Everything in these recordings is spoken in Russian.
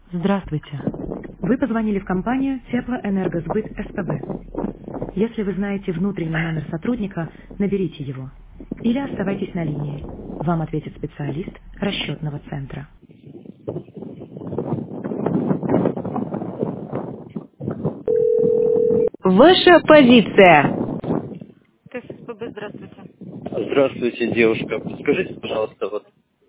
Здравствуйте. Вы позвонили в компанию Теплоэнергосбыт СПБ. Если вы знаете внутренний номер сотрудника, наберите его. Или оставайтесь на линии. Вам ответит специалист расчетного центра. Ваша позиция. ТССПБ, здравствуйте. Здравствуйте, девушка. Скажите, пожалуйста, вот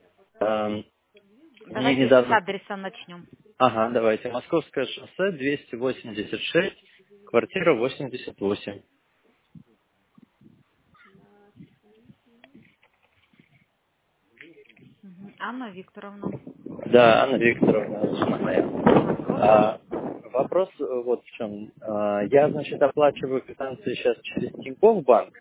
мне Давайте с недавно... адреса начнем. Ага, давайте. Московское шоссе, 286, квартира 88. Анна Викторовна. Да, Анна Викторовна, жена моя. Ага, слушаю. Вопрос вот в чем. Я, значит, оплачиваю квитанции сейчас через Тинькофф банк,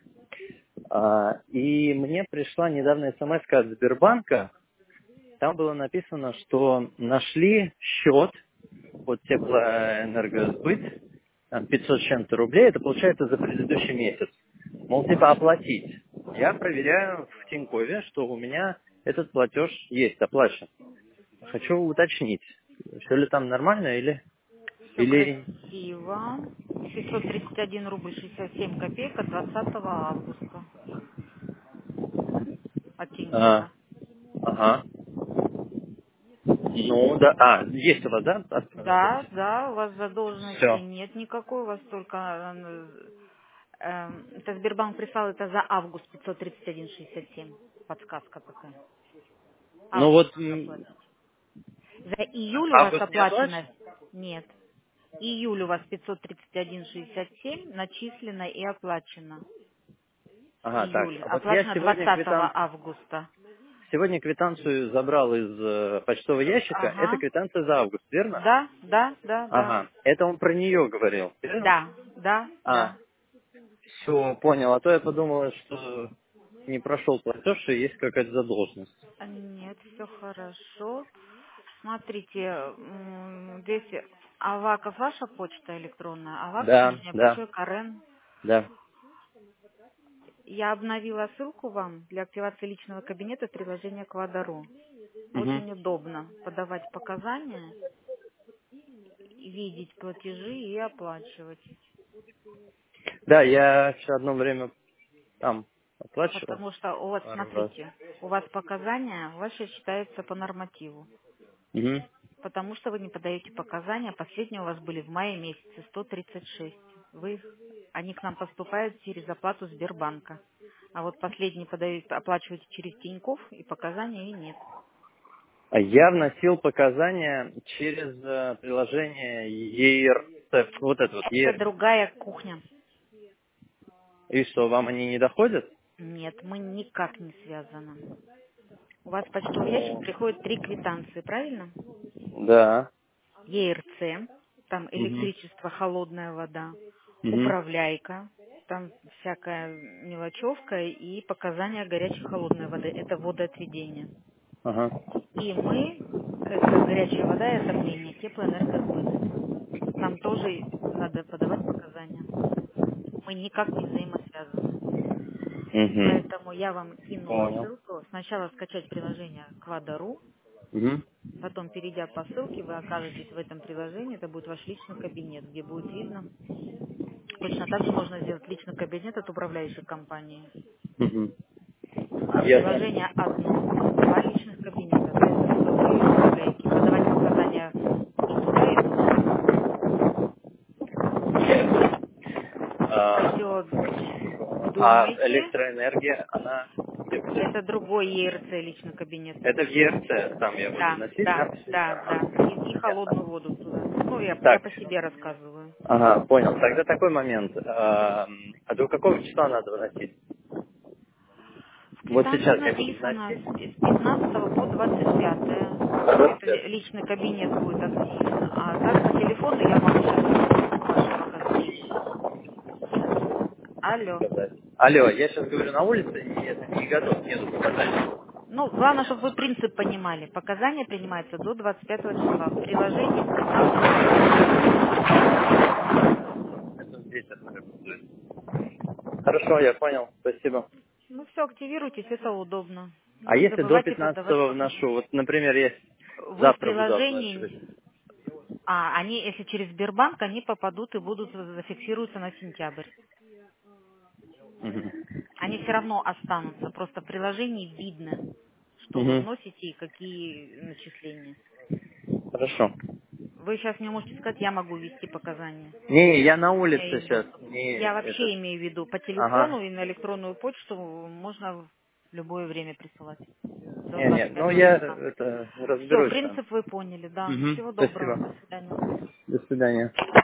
и мне пришла недавно смс от Сбербанка. Там было написано, что нашли счет от теплоэнергосбыт, там 500 с чем-то рублей, это получается за предыдущий месяц. Мол, типа оплатить. Я проверяю в Тинькове, что у меня этот платеж есть, оплачен. Хочу уточнить, все ли там нормально Все или... красиво. 631 рубль 67 копеек от 20 августа от А, Тинькова. ага. Ну, да, есть у вас, да? Да, да, у вас задолженности Все. нет никакой, у вас только... это Сбербанк прислал это за август 531,67. Подсказка такая. Ну Август вот, надо платить. За июль у вас август не оплачено? оплачен? Нет. Июль у вас 531,67 начислено и оплачено. Ага, так. Июль. А вот я Оплачено 20 августа. сегодня квитанцию забрал из почтового ящика. Это Ага. квитанция за август, верно? Да, да, да, да. Ага. Это он про нее говорил, верно? Да, да, А, да. все, понял. А то я подумал, что не прошел платеж и есть какая-то задолженность. Нет, все хорошо. Смотрите, здесь Аваков ваша почта электронная, Аваков, Да, нижнее да, большое, Карен. да. Я обновила ссылку вам для активации личного кабинета в приложении Квадару. Мгм. Очень удобно подавать показания, видеть платежи и оплачивать. Да, я еще одно время там оплачивал Потому что у вас, пару раз. смотрите, у вас показания ваши считаются по нормативу. Мгм. Потому что вы не подаете показания. Последние у вас были в мае месяце 136. Они к нам поступают через оплату Сбербанка. А вот последние оплачиваете через Тинькофф, и показаний и нет. А я вносил показания через приложение ERC, вот это вот Это ERC. другая кухня. И что, вам они не доходят? Нет, мы никак не связаны. У вас в почтовый ящик О, приходит 3 квитанции, правильно? да. ЕРЦ, там Мгм. электричество, холодная вода, Мгм. управляйка, там всякая мелочевка и показания горячей холодной воды. Это водоотведение. Ага. И мы, это горячая вода и отопление, теплоэнергосбыт. Нам тоже надо подавать показания. Мы никак не взаимосвязаны. Мгм. Поэтому я вам кинула Понял. ссылку. Сначала скачать приложение Квадару, Мгм. потом, перейдя по ссылке, вы окажетесь в этом приложении. Это будет ваш личный кабинет, где будет видно. Точно так же можно сделать личный кабинет от управляющей компании. Мгм. А Ясно. приложение одно, два личных кабинета. То есть вы в своей управляйке подавать показания и туда, и туда. А, Все а думайте. электроэнергия, она где будет? Это другой ЕРЦ личный кабинет. Это в ЕРЦ, там я буду Да, носить, да, да? да, да. И холодную Ясно. воду туда. Ну, я Так, по себе рассказываю. ага, понял. Тогда такой момент. До какого числа надо выносить? В Вот квитанции сейчас я буду написано вносить. с 15 по 25. Это 25. личный кабинет будет активен. А так по телефону я могу сейчас ваши показания. Алло. Сказать. Алло, я сейчас говорю на улице, и это не готов, нету показаний. Ну, главное, чтобы вы принцип понимали. Показания принимаются до 25 числа. В приложении с 15 по 25. Это ветер будет. Хорошо, я понял, спасибо. Ну, все, активируйтесь, это удобно. А Ну, не если до забывайте подавать 15 вношу, показания. вот, например, я Вы в завтра буду оплачивать. приложении Они, если через Сбербанк, они попадут и будут зафиксируются на сентябрь. Мгм. Они все равно останутся. Просто в приложении видно, что вы Мгм. вносите и какие начисления. Хорошо. Вы сейчас мне можете сказать, я могу ввести показания. Не, я на У меня улице есть сейчас. доступ. Не Я этот. вообще имею в виду по телефону Ага. и на электронную почту можно в любое время присылать. До Нет, 25 ну я числа. это Все, разберусь там. принцип вы поняли, да. Угу. Всего доброго. До Спасибо. свидания. До свидания.